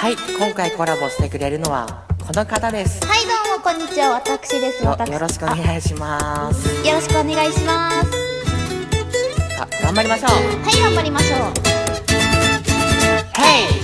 はい、今回コラボしてくれるのはこの方です。 はい、どうもこんにちは、私です。 よろしくお願いします。 よろしくお願いします。 頑張りましょう。 はい、頑張りましょう。 ヘイ。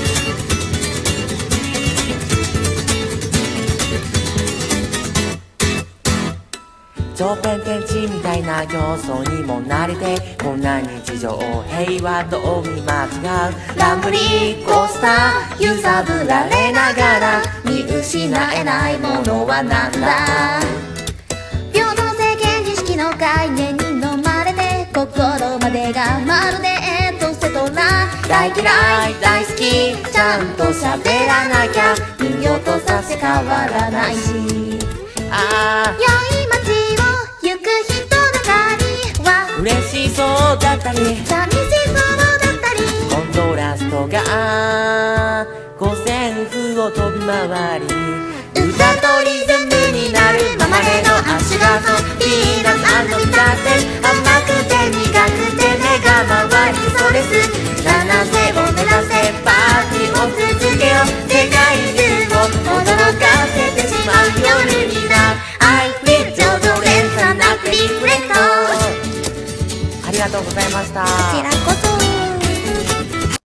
超ペン天地みたいな競争にも慣れて、こんな日常平和と見間違うランブリーコースター、揺さぶられながら見失えないものはなんだ。 平等性現実式の概念に飲まれて、心までがまるでエンドセトラ。 大嫌い大好き、ちゃんと喋らなきゃ人形とさせ変わらないし、 良い街を行く人だかりは嬉しそうだったり寂しそうだったり、 コントラストが五線譜を飛び回り、歌とリズ